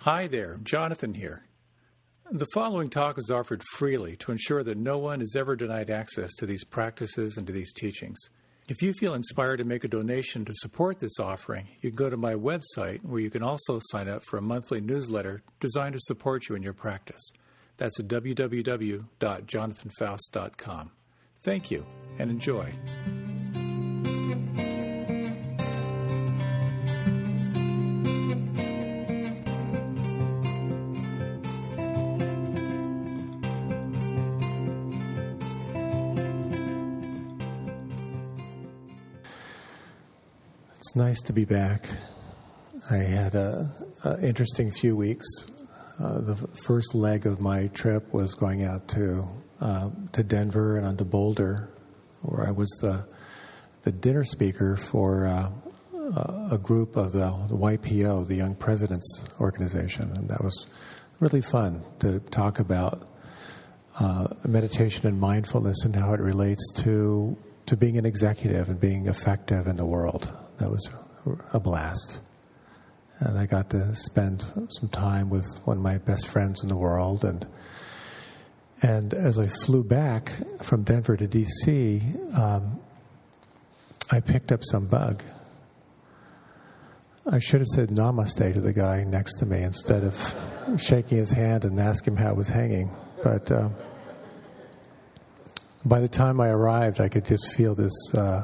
Hi there, Jonathan here. The following talk is offered freely to ensure that no one is ever denied access to these practices and to these teachings. If you feel inspired to make a donation to support this offering, you can go to my website where you can also sign up for a monthly newsletter designed to support you in your practice. That's at www.jonathanfaust.com. Thank you and enjoy. It's nice to be back. I had an interesting few weeks. The first leg of my trip was going out to Denver and on to Boulder, where I was the dinner speaker for a group of the YPO, the Young Presidents Organization, and that was really fun to talk about meditation and mindfulness and how it relates to being an executive and being effective in the world. That was a blast. And I got to spend some time with one of my best friends in the world. And as I flew back from Denver to D.C., I picked up some bug. I should have said namaste to the guy next to me instead of shaking his hand and asking him how it was hanging. But by the time I arrived, I could just feel this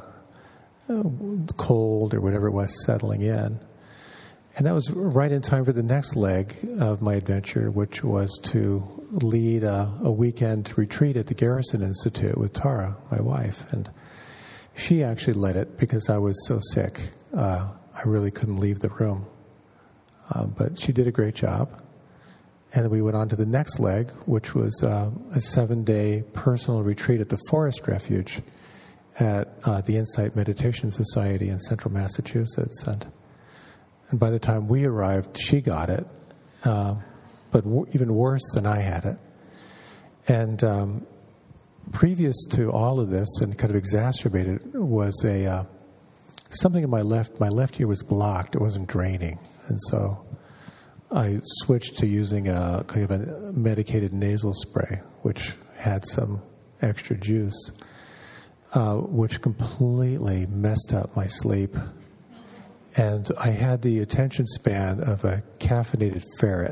cold or whatever it was settling in. And that was right in time for the next leg of my adventure, which was to lead a weekend retreat at the Garrison Institute with Tara, my wife. And she actually led it because I was so sick. I really couldn't leave the room. But she did a great job. And then we went on to the next leg, which was a 7-day personal retreat at the Forest Refuge at the Insight Meditation Society in central Massachusetts. And by the time we arrived, she got it, but even worse than I had it. And previous to all of this, and kind of exacerbated, was something in my left ear was blocked. It wasn't draining. And so I switched to using a kind of a medicated nasal spray, which had some extra juice, which completely messed up my sleep. And I had the attention span of a caffeinated ferret.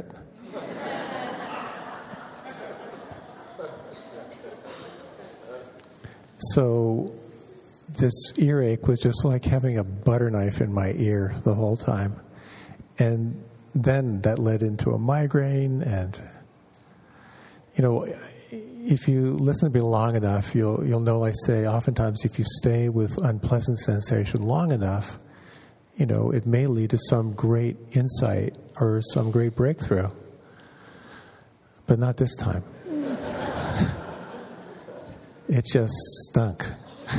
So this earache was just like having a butter knife in my ear the whole time. And then that led into a migraine. And, if you listen to me long enough, you'll know I say oftentimes if you stay with unpleasant sensation long enough, it may lead to some great insight or some great breakthrough. But not this time. It just stunk.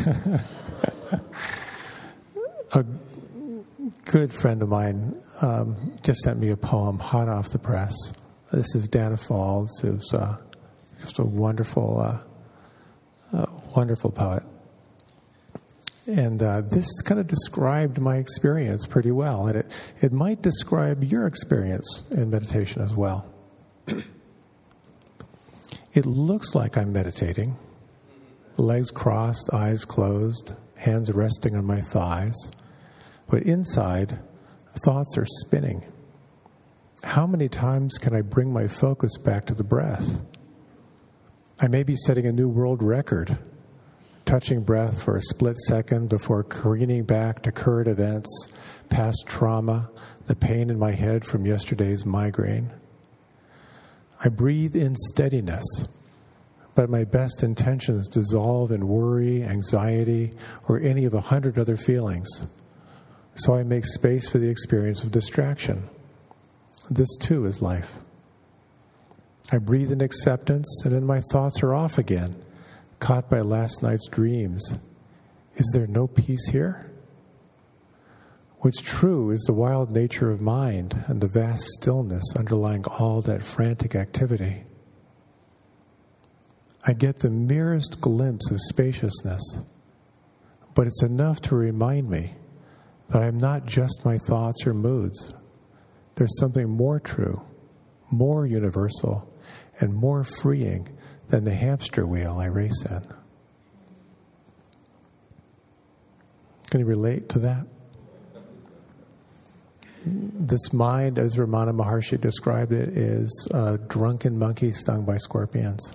A good friend of mine just sent me a poem hot off the press. This is Dana Falls, who's just a wonderful, wonderful poet. And this kind of described my experience pretty well. And it might describe your experience in meditation as well. It looks like I'm meditating. Legs crossed, eyes closed, hands resting on my thighs. But inside, thoughts are spinning. How many times can I bring my focus back to the breath? I may be setting a new world record, touching breath for a split second before careening back to current events, past trauma, the pain in my head from yesterday's migraine. I breathe in steadiness, but my best intentions dissolve in worry, anxiety, or any of 100 other feelings. So I make space for the experience of distraction. This too is life. I breathe in acceptance, and then my thoughts are off again, caught by last night's dreams. Is there no peace here? What's true is the wild nature of mind and the vast stillness underlying all that frantic activity. I get the merest glimpse of spaciousness, but it's enough to remind me that I'm not just my thoughts or moods. There's something more true, more universal, and more freeing than the hamster wheel I race in. Can you relate to that? This mind, as Ramana Maharshi described it, is a drunken monkey stung by scorpions.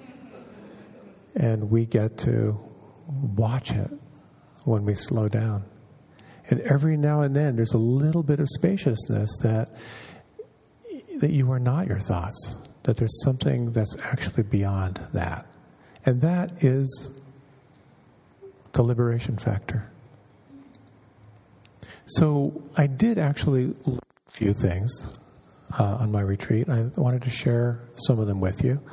And we get to watch it when we slow down. And every now and then there's a little bit of spaciousness that you are not your thoughts, that there's something that's actually beyond that. And that is the liberation factor. So I did actually learn a few things on my retreat. I wanted to share some of them with you.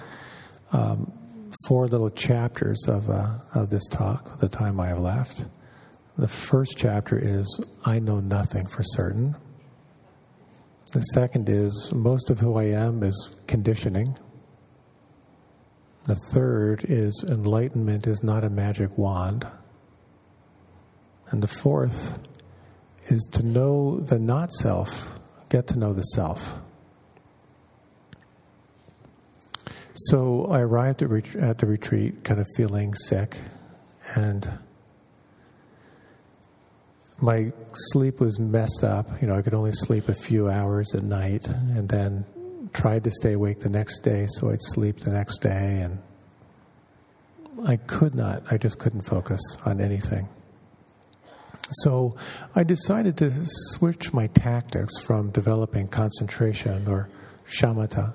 4 little chapters of this talk, the time I have left. The first chapter is, I know nothing for certain. The second is, most of who I am is conditioning. The third is, enlightenment is not a magic wand. And the fourth is to know the not-self, get to know the self. So I arrived at the retreat kind of feeling sick, and my sleep was messed up. I could only sleep a few hours at night, and then tried to stay awake the next day so I'd sleep the next day, and I just couldn't focus on anything. So I decided to switch my tactics from developing concentration or shamatha.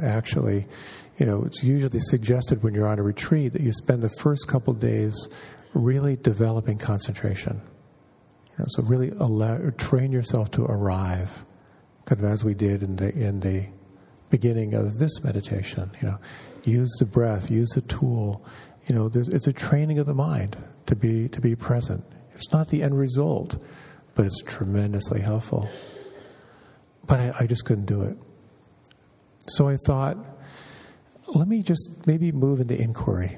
It's usually suggested when you're on a retreat that you spend the first couple of days really developing concentration. So really train yourself to arrive, kind of as we did in the beginning of this meditation. Use the breath, use the tool. It's a training of the mind to be present. It's not the end result, but it's tremendously helpful. But I just couldn't do it. So I thought, let me just maybe move into inquiry.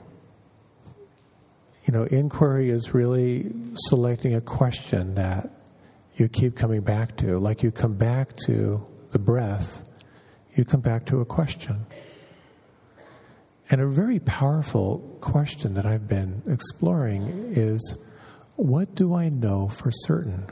Inquiry is really selecting a question that you keep coming back to. Like you come back to the breath, you come back to a question. And a very powerful question that I've been exploring is, what do I know for certain?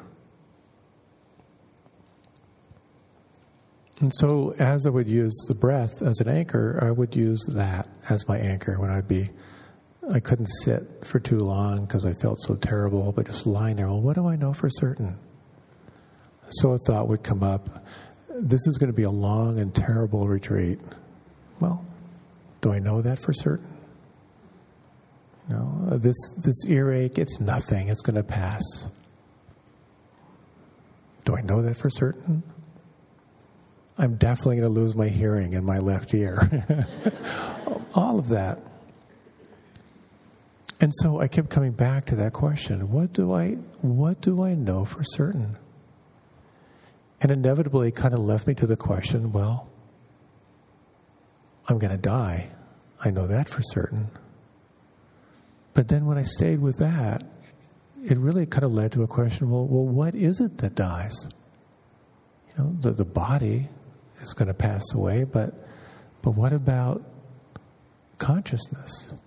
And so as I would use the breath as an anchor, I would use that as my anchor when I couldn't sit for too long because I felt so terrible, but just lying there, well, what do I know for certain? So a thought would come up, this is going to be a long and terrible retreat. Well, do I know that for certain? This earache, it's nothing. It's going to pass. Do I know that for certain? I'm definitely going to lose my hearing in my left ear. All of that. And so I kept coming back to that question. What do I know for certain? And inevitably it kind of left me to the question, well, I'm going to die. I know that for certain. But then when I stayed with that, it really kind of led to a question, well, what is it that dies? The body is going to pass away, but what about consciousness?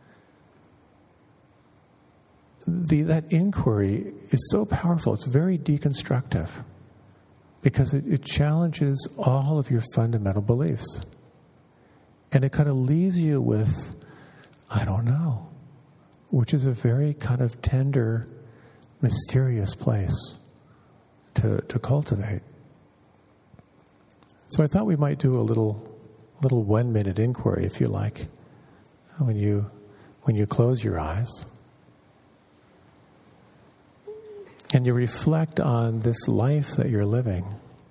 That inquiry is so powerful. It's very deconstructive because it challenges all of your fundamental beliefs. And it kind of leaves you with, I don't know, which is a very kind of tender, mysterious place to cultivate. So I thought we might do a little 1-minute inquiry, if you like, when you close your eyes. And you reflect on this life that you're living,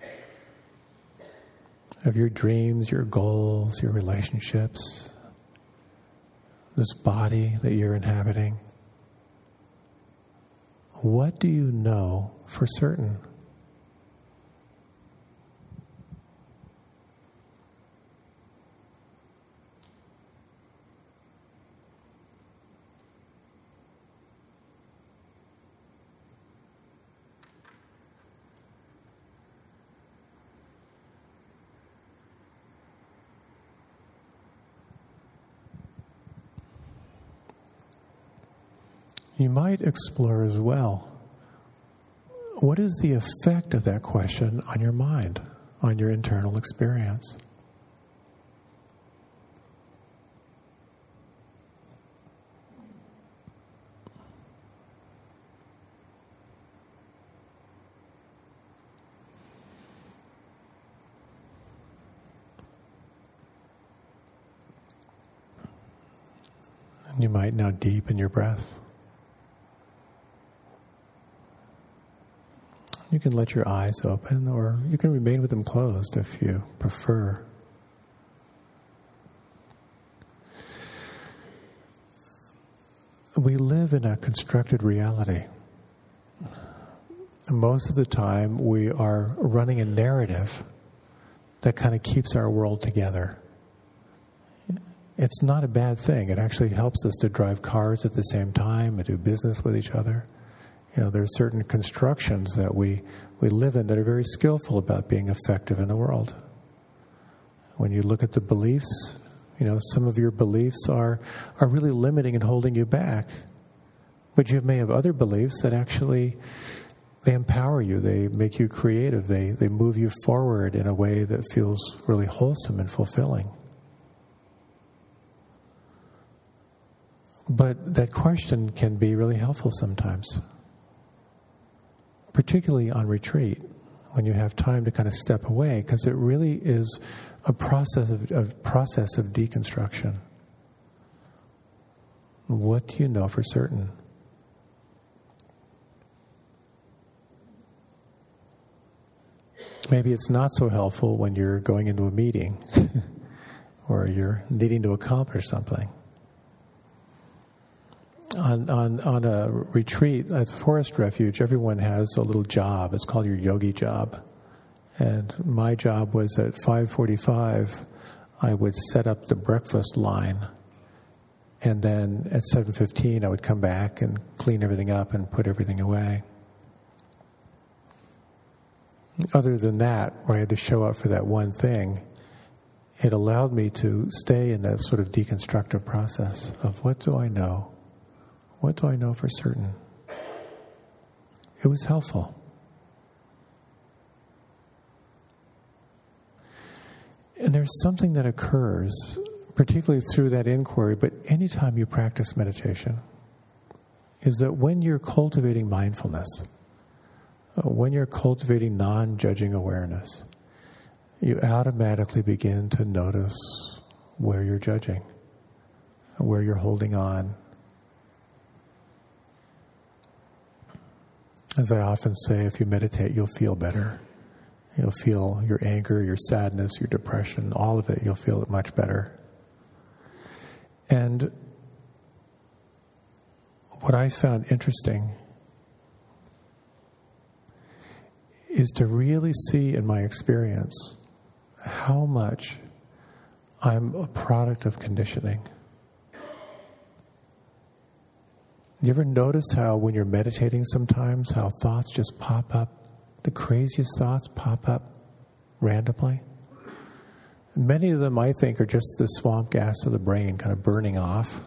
of your dreams, your goals, your relationships, this body that you're inhabiting. What do you know for certain? you might explore as well, what is the effect of that question on your mind, on your internal experience? And you might now deepen your breath. You can let your eyes open, or you can remain with them closed if you prefer. We live in a constructed reality. Most of the time, we are running a narrative that kind of keeps our world together. It's not a bad thing. It actually helps us to drive cars at the same time and do business with each other. You know, there are certain constructions that we live in that are very skillful about being effective in the world. When you look at the beliefs, you know, some of your beliefs are really limiting and holding you back. But you may have other beliefs that actually, they empower you, they make you creative, they move you forward in a way that feels really wholesome and fulfilling. But that question can be really helpful sometimes, particularly on retreat, when you have time to kind of step away, because it really is a process of deconstruction. What do you know for certain? Maybe it's not so helpful when you're going into a meeting or you're needing to accomplish something. On a retreat at the Forest Refuge, everyone has a little job. It's called your yogi job. And my job was at 5:45, I would set up the breakfast line. And then at 7:15, I would come back and clean everything up and put everything away. Other than that, where I had to show up for that one thing, it allowed me to stay in that sort of deconstructive process of what do I know? What do I know for certain? It was helpful. And there's something that occurs, particularly through that inquiry, but anytime you practice meditation, is that when you're cultivating mindfulness, when you're cultivating non-judging awareness, you automatically begin to notice where you're judging, where you're holding on. As I often say, if you meditate, you'll feel better. You'll feel your anger, your sadness, your depression, all of it, you'll feel it much better. And what I found interesting is to really see in my experience how much I'm a product of conditioning. You ever notice how when you're meditating sometimes, how thoughts just pop up? The craziest thoughts pop up randomly. Many of them, I think, are just the swamp gas of the brain kind of burning off.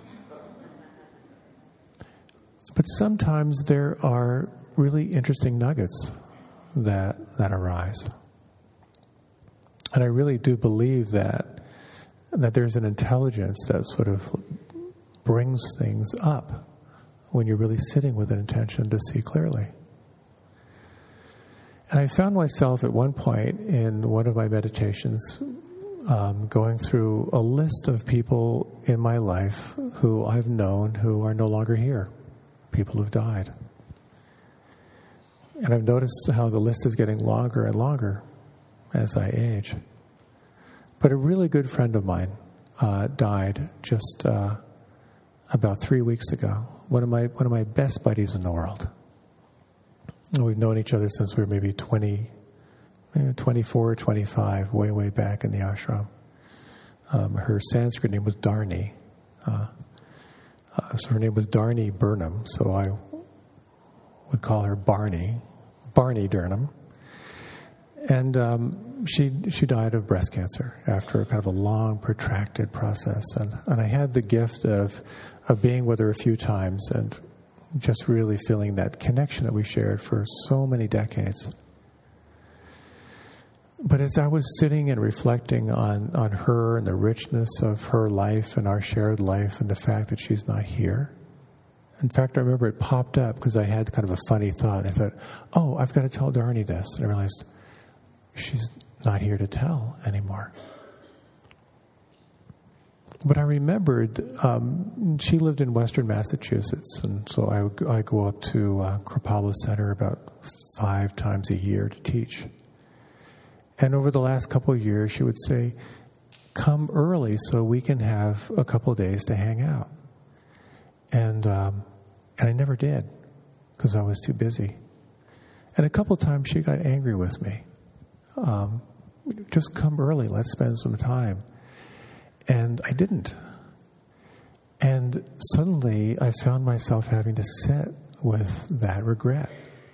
But sometimes there are really interesting nuggets that arise. And I really do believe that there's an intelligence that sort of brings things up when you're really sitting with an intention to see clearly. And I found myself at one point in one of my meditations going through a list of people in my life who I've known who are no longer here, people who've died. And I've noticed how the list is getting longer and longer as I age. But a really good friend of mine died just about 3 weeks ago. One of my best buddies in the world. And we've known each other since we were maybe 24 or 25, way back in the ashram. Her Sanskrit name was Dharni. So her name was Dharni Burnham, so I would call her Barney Durnham. And she died of breast cancer after kind of a long, protracted process. And I had the gift of being with her a few times and just really feeling that connection that we shared for so many decades. But as I was sitting and reflecting on her and the richness of her life and our shared life and the fact that she's not here, in fact, I remember it popped up because I had kind of a funny thought. I thought, oh, I've got to tell Darnie this. And I realized she's not here to tell anymore. But I remembered she lived in Western Massachusetts, and so I go up to Kripalu Center about 5 times a year to teach. And over the last couple of years, she would say, come early so we can have a couple of days to hang out. And I never did because I was too busy. And a couple of times she got angry with me. Just come early, let's spend some time. And I didn't. And suddenly I found myself having to sit with that regret.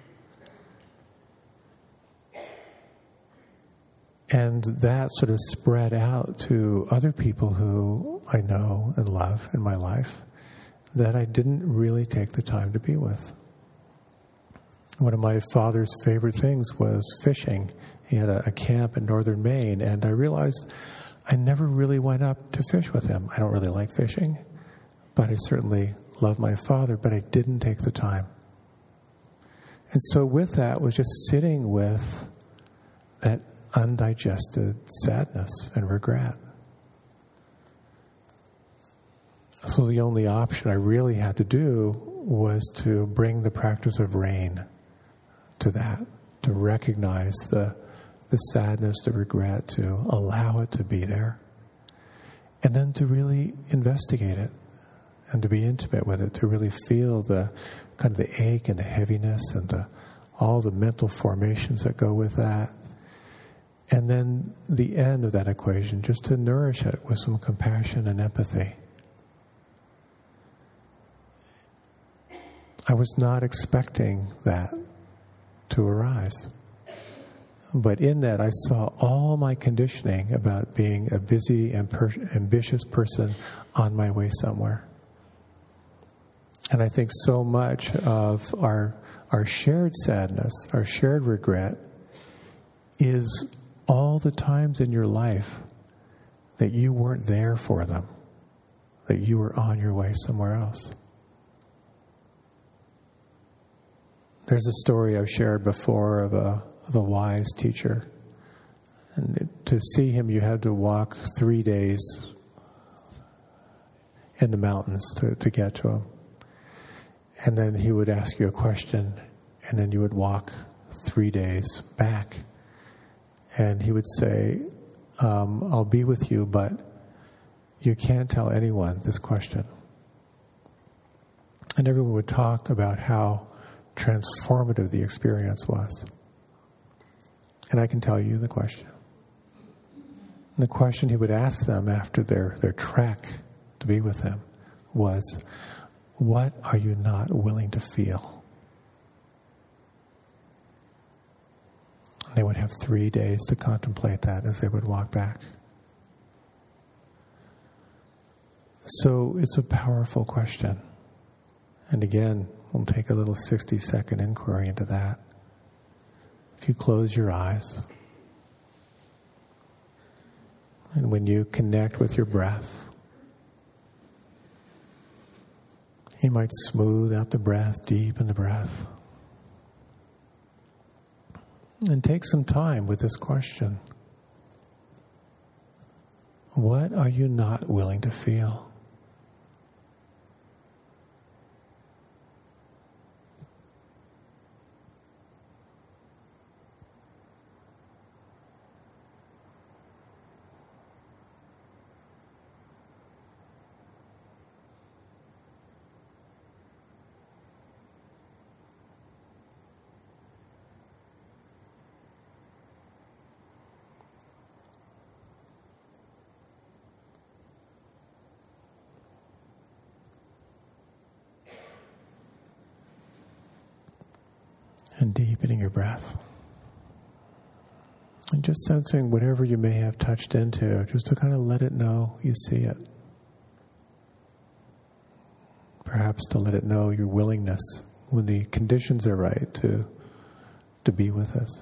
And that sort of spread out to other people who I know and love in my life that I didn't really take the time to be with. One of my father's favorite things was fishing. He had a camp in northern Maine, and I realized I never really went up to fish with him. I don't really like fishing, but I certainly love my father, but I didn't take the time. And so with that was just sitting with that undigested sadness and regret. So the only option I really had to do was to bring the practice of rain to that, to recognize the sadness, the regret, to allow it to be there, and then to really investigate it and to be intimate with it, to really feel the kind of the ache and the heaviness and all the mental formations that go with that. And then the end of that equation, just to nourish it with some compassion and empathy. I was not expecting that to arise. But in that, I saw all my conditioning about being a busy and ambitious person on my way somewhere. And I think so much of our shared sadness, our shared regret, is all the times in your life that you weren't there for them, that you were on your way somewhere else. There's a story I've shared before of a wise teacher. And to see him, you had to walk 3 days in the mountains to get to him. And then he would ask you a question, and then you would walk 3 days back. And he would say, I'll be with you, but you can't tell anyone this question. And everyone would talk about how transformative the experience was. And I can tell you the question. And the question he would ask them after their trek to be with him was, what are you not willing to feel? And they would have 3 days to contemplate that as they would walk back. So it's a powerful question. And again, we'll take a little 60-second inquiry into that. If you close your eyes, and when you connect with your breath, you might smooth out the breath, deepen the breath, and take some time with this question. What are you not willing to feel? And deepening your breath. And just sensing whatever you may have touched into, just to kind of let it know you see it. perhaps to let it know your willingness when the conditions are right to be with us.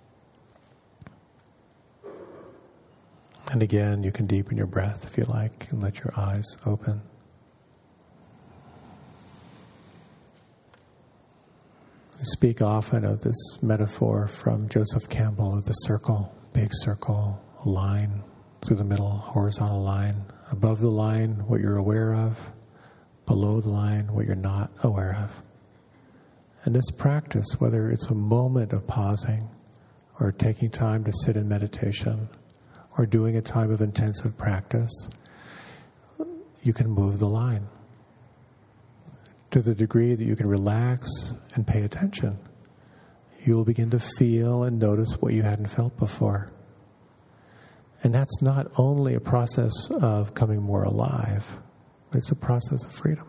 And again, you can deepen your breath if you like and let your eyes open. I speak often of this metaphor from Joseph Campbell of the circle, big circle, a line through the middle, horizontal line. Above the line, what you're aware of. Below the line, what you're not aware of. And this practice, whether it's a moment of pausing or taking time to sit in meditation or doing a time of intensive practice, you can move the line. To the degree that you can relax and pay attention, you will begin to feel and notice what you hadn't felt before. And that's not only a process of coming more alive, it's a process of freedom.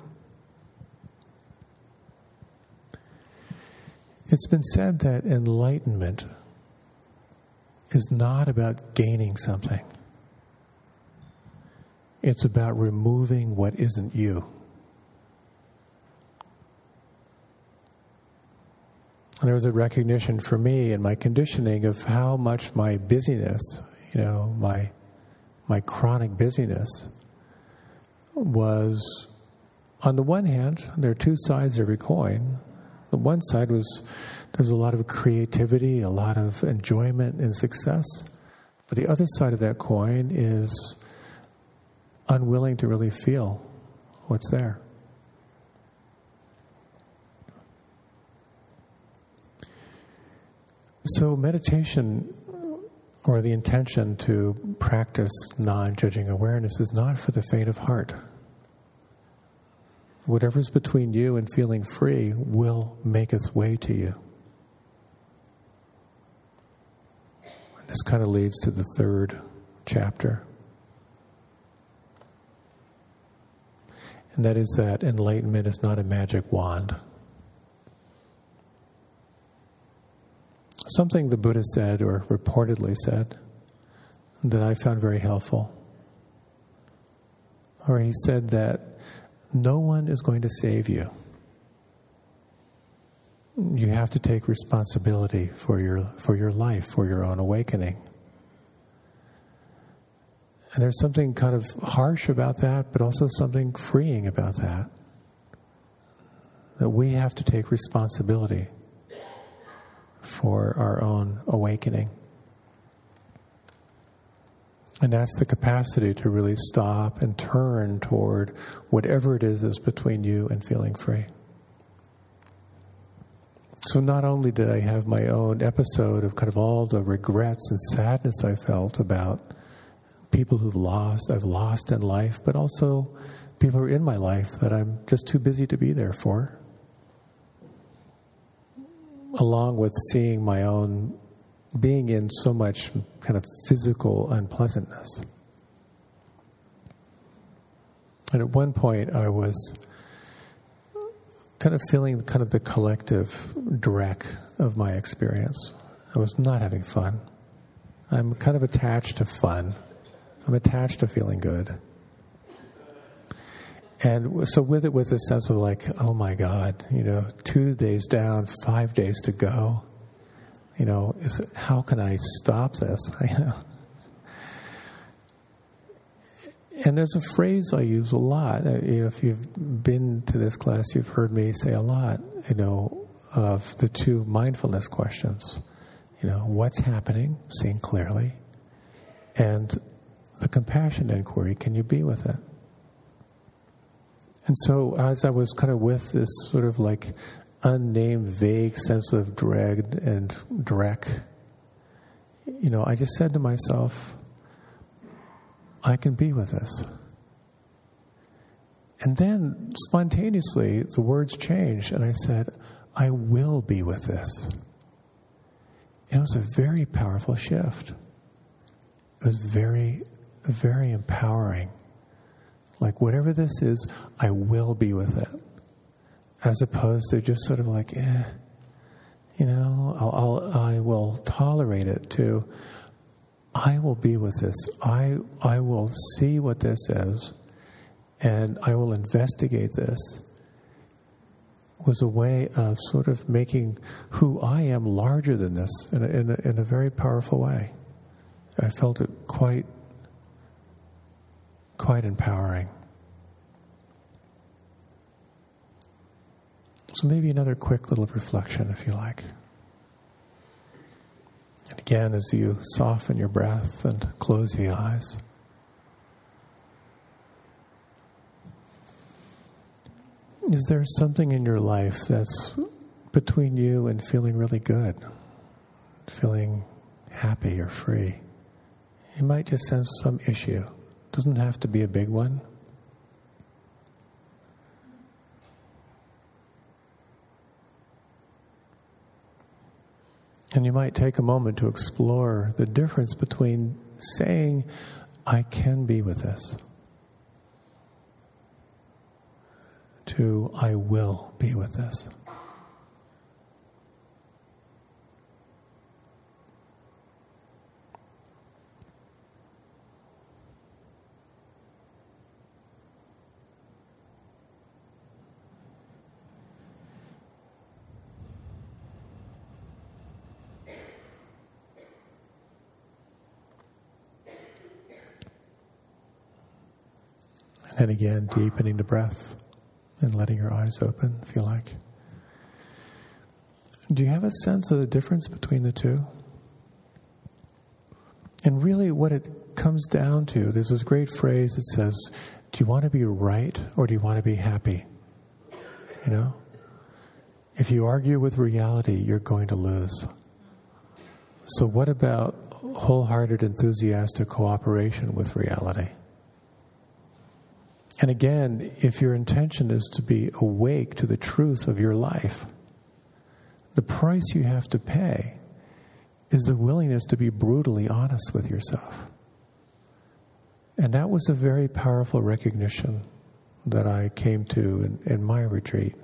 It's been said that enlightenment is not about gaining something. It's about removing what isn't you. And there was a recognition for me in my conditioning of how much my busyness, my chronic busyness was, on the one hand, there are two sides of every coin. The one side was there's a lot of creativity, a lot of enjoyment and success. But the other side of that coin is unwilling to really feel what's there. So meditation, or the intention to practice non-judging awareness, is not for the faint of heart. Whatever's between you and feeling free will make its way to you. This kind of leads to the third chapter. And that is that enlightenment is not a magic wand. Something the Buddha said, or reportedly said, that I found very helpful. Or he said that no one is going to save you. You have to take responsibility for your life, for your own awakening. And there's something kind of harsh about that, but also something freeing about that. That we have to take responsibility for our own awakening. And that's the capacity to really stop and turn toward whatever it is that's between you and feeling free. So not only did I have my own episode of kind of all the regrets and sadness I felt about people I've lost in life, but also people who are in my life that I'm just too busy to be there for. Along with seeing my own being in so much kind of physical unpleasantness. And at one point I was kind of feeling kind of the collective dreck of my experience. I was not having fun. I'm kind of attached to fun. I'm attached to feeling good. And so with it was a sense of like, oh my God, 2 days down, 5 days to go. How can I stop this? And there's a phrase I use a lot. If you've been to this class, you've heard me say a lot, of the two mindfulness questions. What's happening, seeing clearly, and the compassion inquiry, can you be with it? And so as I was kind of with this sort of like unnamed, vague sense of dread and dreck, I just said to myself, I can be with this. And then spontaneously the words changed and I said, I will be with this. And it was a very powerful shift. It was very, very empowering. Like whatever this is, I will be with it. As opposed to just sort of like, I will tolerate it, to I will be with this. I will see what this is, and I will investigate this, was a way of sort of making who I am larger than this in a very powerful way. I felt it quite empowering. So maybe another quick little reflection, if you like. And again, as you soften your breath and close the eyes, is there something in your life that's between you and feeling really good, feeling happy or free? You might just sense some issue. It doesn't have to be a big one. And you might take a moment to explore the difference between saying, I can be with this, to I will be with this. And again, deepening the breath and letting your eyes open, if you like. Do you have a sense of the difference between the two? And really what it comes down to, there's this great phrase that says, do you want to be right or do you want to be happy? You know? If you argue with reality, you're going to lose. So what about wholehearted, enthusiastic cooperation with reality? And again, if your intention is to be awake to the truth of your life, the price you have to pay is the willingness to be brutally honest with yourself. And that was a very powerful recognition that I came to in my retreat.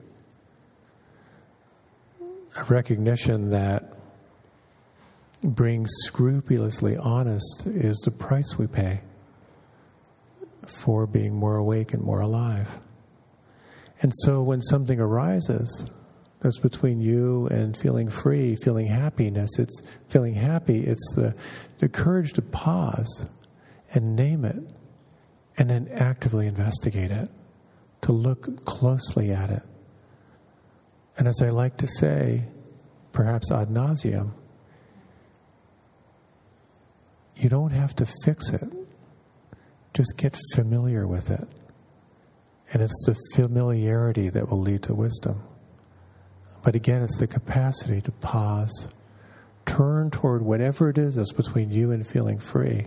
A recognition that being scrupulously honest is the price we pay for being more awake and more alive. And so when something arises that's between you and feeling free, feeling happiness, it's feeling happy, it's the courage to pause and name it and then actively investigate it, to look closely at it. And as I like to say, perhaps ad nauseum, you don't have to fix it. Just get familiar with it. And it's the familiarity that will lead to wisdom. But again, it's the capacity to pause, turn toward whatever it is that's between you and feeling free.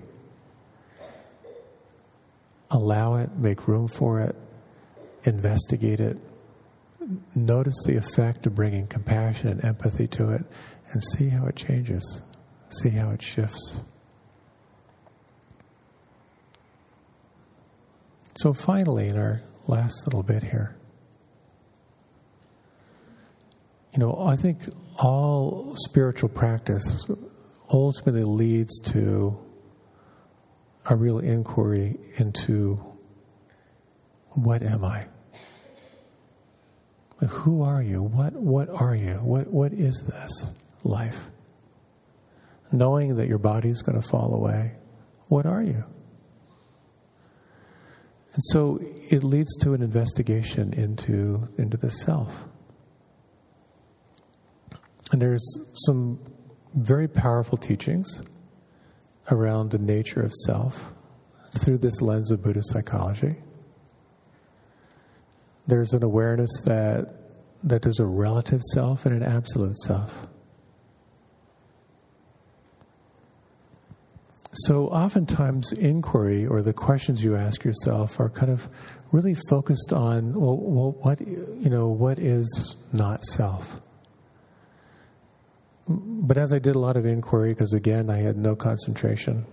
Allow it, make room for it, investigate it, notice the effect of bringing compassion and empathy to it, and see how it changes, see how it shifts. So finally, in our last little bit here, I think all spiritual practice ultimately leads to a real inquiry into what am I? Who are you? What are you? What is this life? Knowing that your body's going to fall away, what are you? And so it leads to an investigation into the self. And there's some very powerful teachings around the nature of self through this lens of Buddhist psychology. There's an awareness that there's a relative self and an absolute self. So oftentimes inquiry or the questions you ask yourself are kind of really focused on, what is not self? But as I did a lot of inquiry, because again, I had no concentration,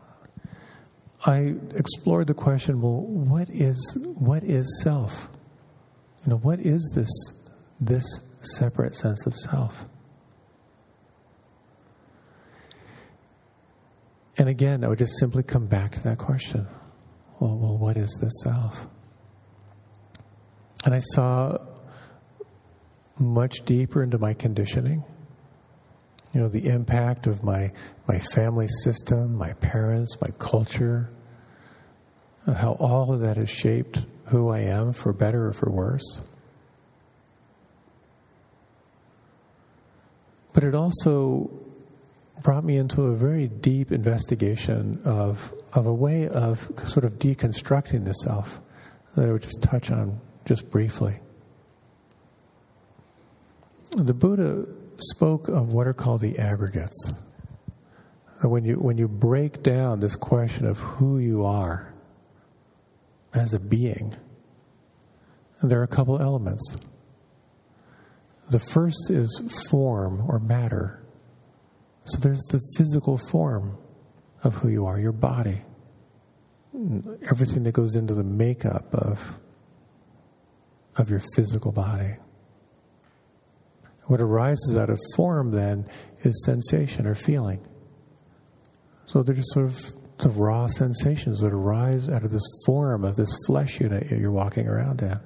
I explored the question, what is self? What is this separate sense of self? And again, I would just simply come back to that question. Well, what is this self? And I saw much deeper into my conditioning. The impact of my family system, my parents, my culture, how all of that has shaped who I am, for better or for worse. But it also brought me into a very deep investigation of a way of sort of deconstructing the self that I would just touch on just briefly. The Buddha spoke of what are called the aggregates. When you break down this question of who you are as a being, there are a couple elements. The first is form or matter. So there's the physical form of who you are, your body, everything that goes into the makeup of your physical body. What arises out of form then is sensation or feeling. So they're just sort of the raw sensations that arise out of this form of this flesh unit you're walking around in.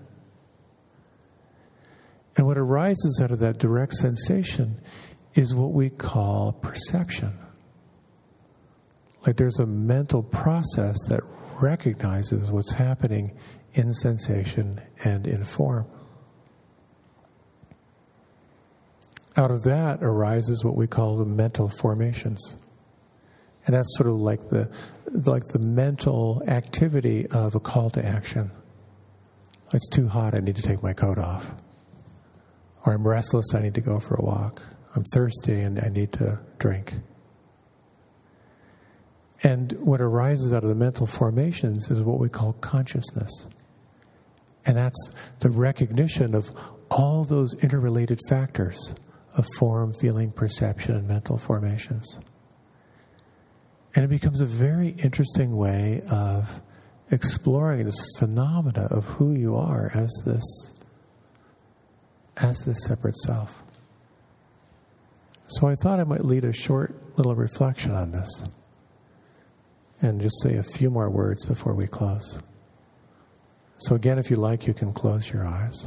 And what arises out of that direct sensation is what we call perception. Like there's a mental process that recognizes what's happening in sensation and in form. Out of that arises what we call the mental formations. And that's sort of like the mental activity of a call to action. It's too hot, I need to take my coat off. Or I'm restless, I need to go for a walk. I'm thirsty and I need to drink. And what arises out of the mental formations is what we call consciousness. And that's the recognition of all those interrelated factors of form, feeling, perception, and mental formations. And it becomes a very interesting way of exploring this phenomena of who you are as this separate self. So I thought I might lead a short little reflection on this and just say a few more words before we close. So again, if you like, you can close your eyes.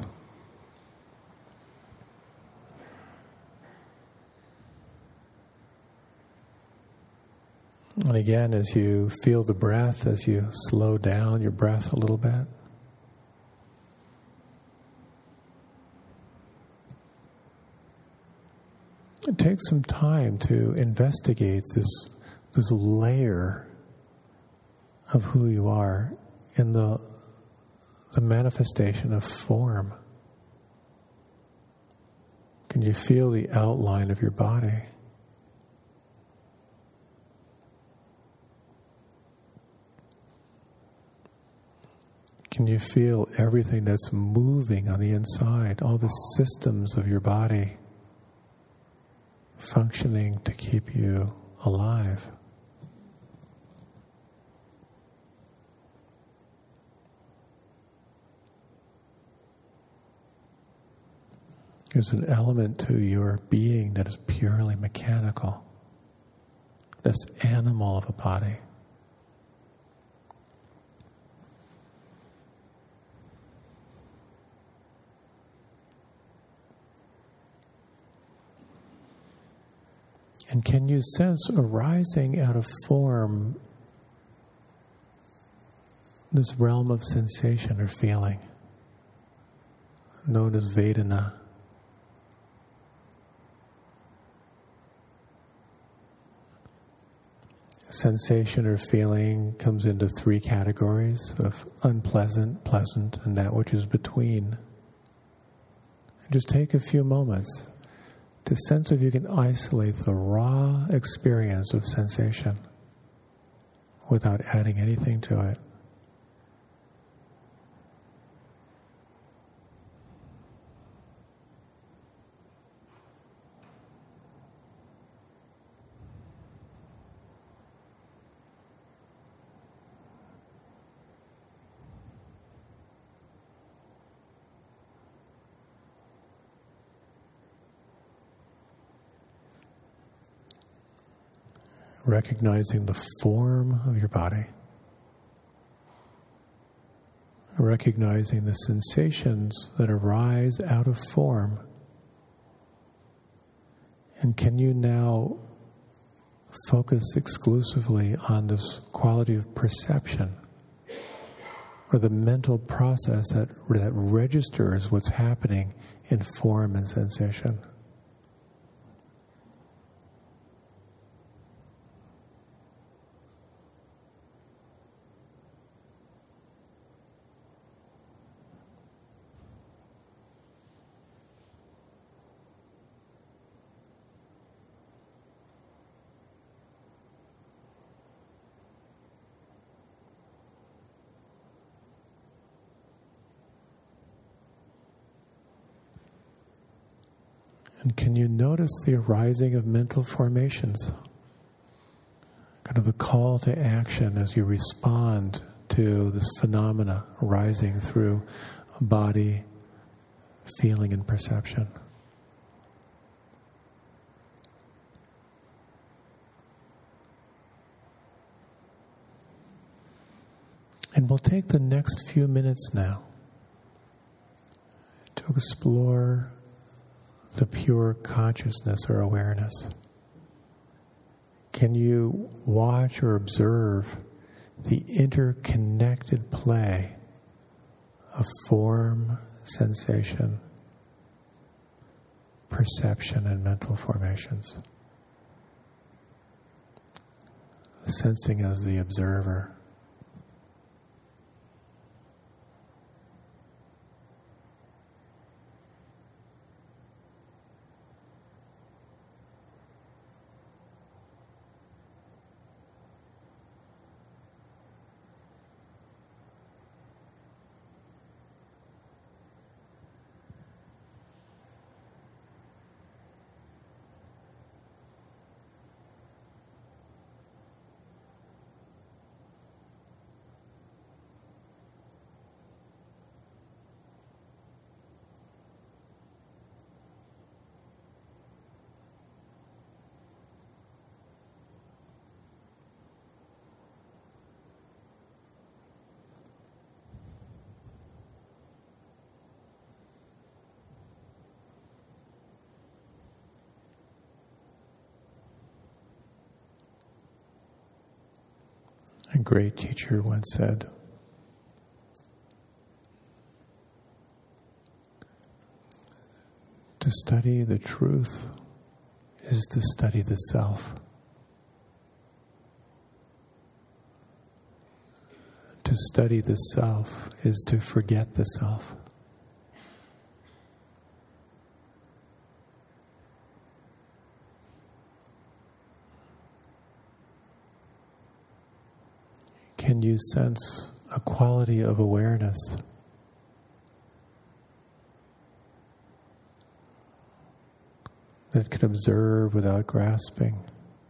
And again, as you feel the breath, as you slow down your breath a little bit, take some time to investigate this layer of who you are in the manifestation of form. Can you feel the outline of your body? Can you feel everything that's moving on the inside, all the systems of your body functioning to keep you alive? There's an element to your being that is purely mechanical, this animal of a body. And can you sense arising out of form this realm of sensation or feeling known as Vedana? Sensation or feeling comes into three categories of unpleasant, pleasant, and that which is between. And just take a few moments to sense if you can isolate the raw experience of sensation without adding anything to it. Recognizing the form of your body. Recognizing the sensations that arise out of form And can you now focus exclusively on this quality of perception, or the mental process that registers what's happening in form and sensation? And can you notice the arising of mental formations? Kind of the call to action as you respond to this phenomena arising through body, feeling, and perception. And we'll take the next few minutes now to explore the pure consciousness or awareness. Can you watch or observe the interconnected play of form, sensation, perception, and mental formations? Sensing as the observer. A great teacher once said, "To study the truth is to study the self. To study the self is to forget the self." Can you sense a quality of awareness that can observe without grasping,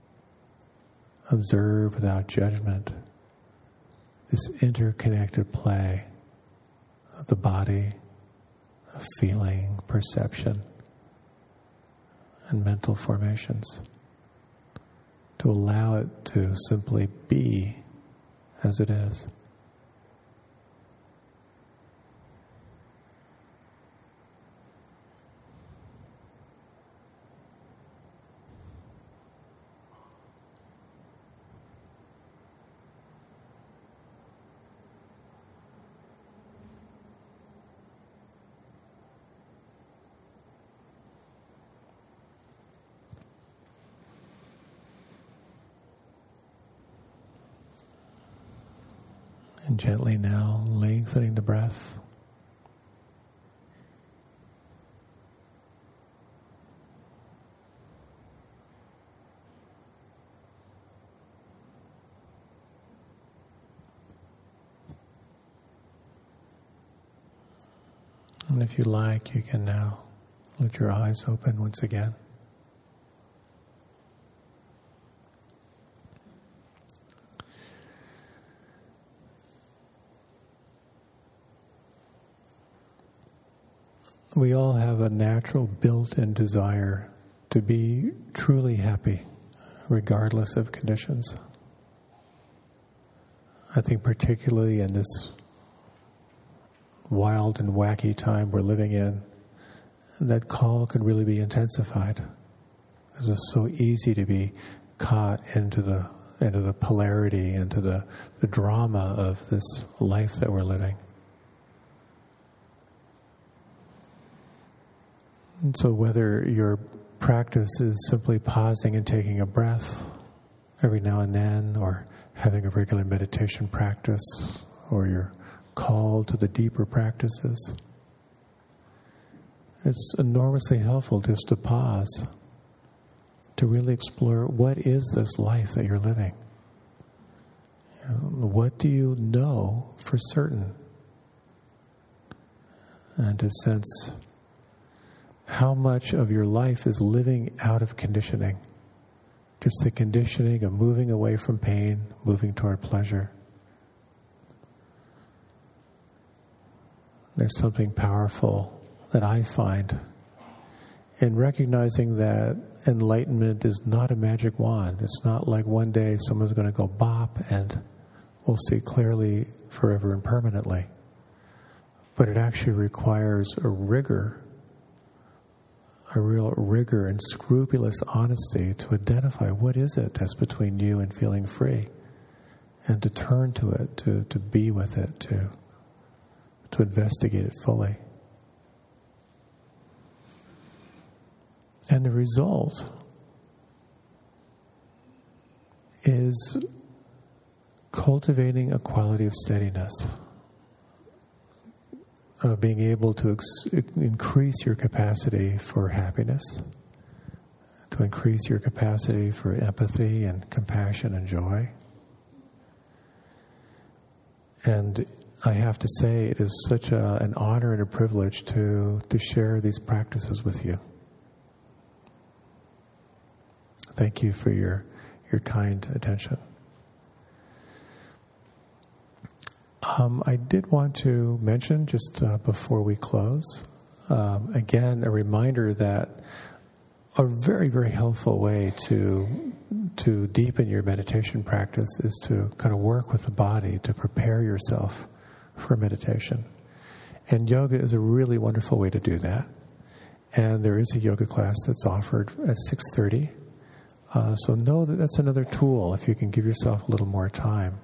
observe without judgment, this interconnected play of the body, of feeling, perception, and mental formations, to allow it to simply be as it is. And gently now lengthening the breath. And if you like, you can now let your eyes open once again. We all have a natural built-in desire to be truly happy, regardless of conditions. I think particularly in this wild and wacky time we're living in, that call can really be intensified. because it's so easy to be caught into the polarity, into the drama of this life that we're living. And so whether your practice is simply pausing and taking a breath every now and then, or having a regular meditation practice, or you're called to the deeper practices, it's enormously helpful just to pause, to really explore what is this life that you're living. What do you know for certain? And to sense how much of your life is living out of conditioning. Just the conditioning of moving away from pain, moving toward pleasure. There's something powerful that I find in recognizing that enlightenment is not a magic wand. It's not like one day someone's going to go bop and we'll see clearly forever and permanently. But it actually requires a real rigor and scrupulous honesty to identify what is it that's between you and feeling free, and to turn to it, to be with it, to investigate it fully. And the result is cultivating a quality of steadiness, of being able to increase your capacity for happiness, to increase your capacity for empathy and compassion and joy. And I have to say, it is such an honor and a privilege to share these practices with you. Thank you for your kind attention. I did want to mention, just before we close, again, a reminder that a very, very helpful way to deepen your meditation practice is to kind of work with the body to prepare yourself for meditation. And yoga is a really wonderful way to do that. And there is a yoga class that's offered at 6:30. So know that that's another tool if you can give yourself a little more time.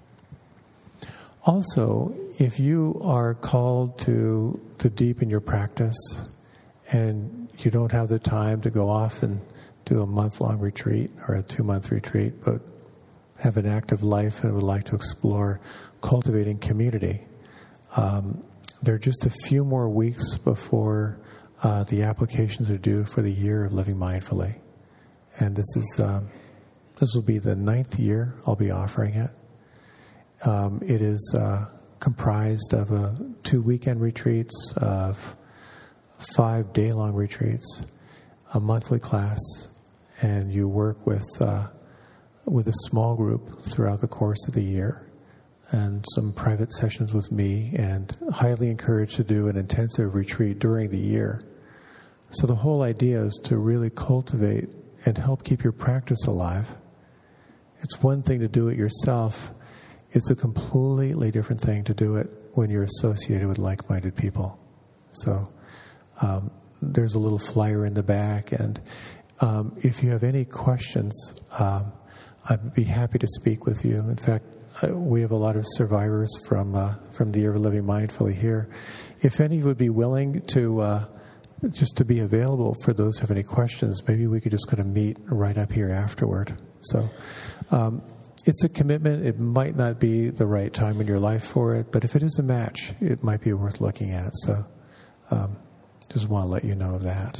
Also, if you are called to deepen your practice and you don't have the time to go off and do a month-long retreat or a 2-month retreat, but have an active life and would like to explore cultivating community, there are just a few more weeks before the applications are due for the year of living mindfully. And this will be the 9th year I'll be offering it. It is comprised of 2 weekend retreats, of 5 day-long retreats, a monthly class, and you work with a small group throughout the course of the year, and some private sessions with me, and highly encouraged to do an intensive retreat during the year. So the whole idea is to really cultivate and help keep your practice alive. It's one thing to do it yourself. It's a completely different thing to do it when you're associated with like-minded people. So there's a little flyer in the back, and if you have any questions, I'd be happy to speak with you. In fact, we have a lot of survivors from the Year of Living Mindfully here. If any would be willing to just to be available for those who have any questions, maybe we could just kind of meet right up here afterward. So it's a commitment. It might not be the right time in your life for it, but if it is a match, it might be worth looking at. So just want to let you know of that.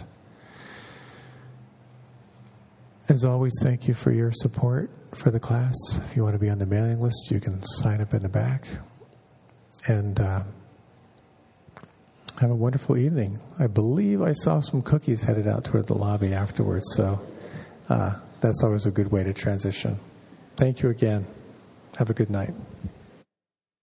As always, thank you for your support for the class. If you want to be on the mailing list, you can sign up in the back. And have a wonderful evening. I believe I saw some cookies headed out toward the lobby afterwards, so that's always a good way to transition. Thank you again. Have a good night.